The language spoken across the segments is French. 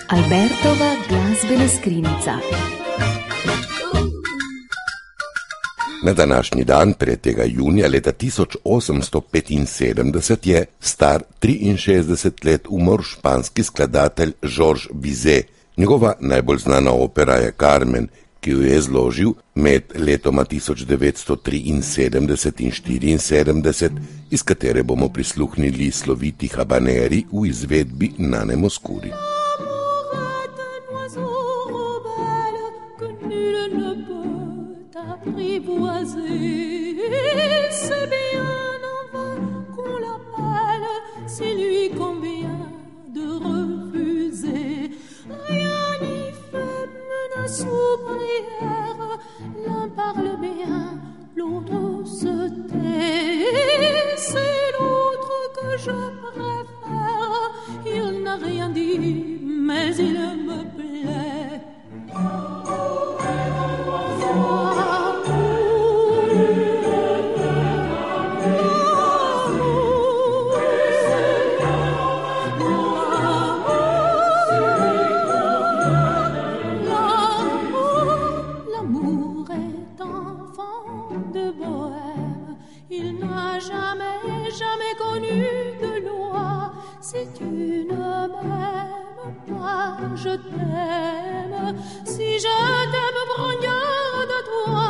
Albertova glazbena skrinjica. Na današnji dan 3. junija leta 1875 je star 63 let umrl španski skladatelj Georges Bizet. Njegova najbolj znana opera je Carmen, ki jo je zložil med letoma 1973 in 1974, iz katere bomo prisluhnili sloviti habaneri v izvedbi Nane Mouskouri. C'est bien en vain qu'on l'appelle, c'est lui qu'on vient de refuser. Rien n'y fait, menace ou prière, l'un parle bien, l'autre se tait. C'est l'autre que je préfère, il n'a rien dit, mais il me plaît. Jamais connu de loi. Si tu ne m'aimes pas, je t'aime. Si je t'aime, prends garde à toi.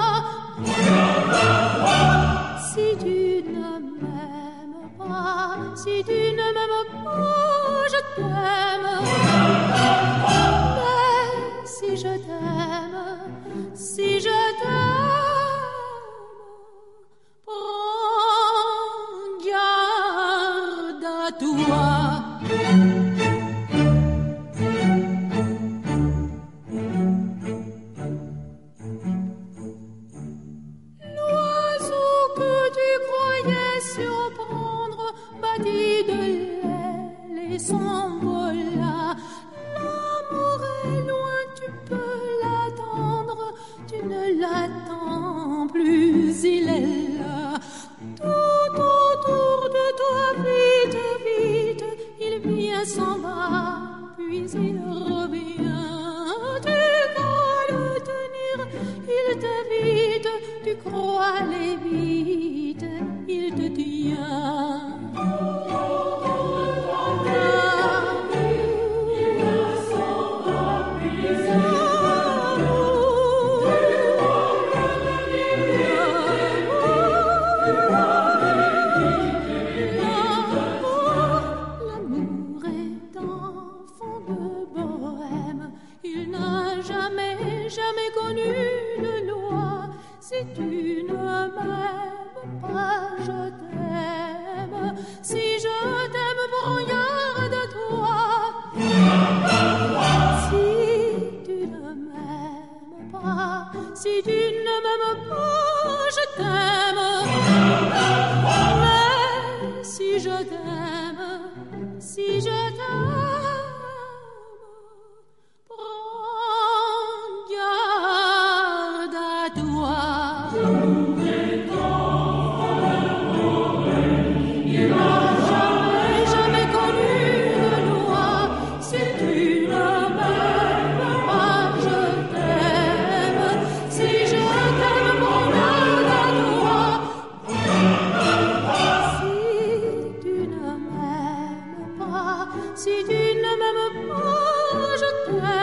Si tu ne m'aimes pas, si tu ne m'aimes pas, je t'aime. Mais si je t'aime, si je t'aime, l'oiseau que tu croyais surprendre battit de l'aile et s'envola. L'amour est loin, tu peux l'attendre, tu ne l'attends plus, il est là. Tout autour de toi, vite, vite, il vient, s'en va, puis il revient. Tu crois le tenir, il t'évite, tu crois aller vite, il te tient. Jamais connu de loi. Si tu ne m'aimes pas, je t'aime. Si je t'aime, prends garde à toi. Si tu ne m'aimes pas, si tu ne m'aimes pas, je t'aime. Mais si je t'aime, si je t'aime, si tu ne m'aimes pas, je t'aime.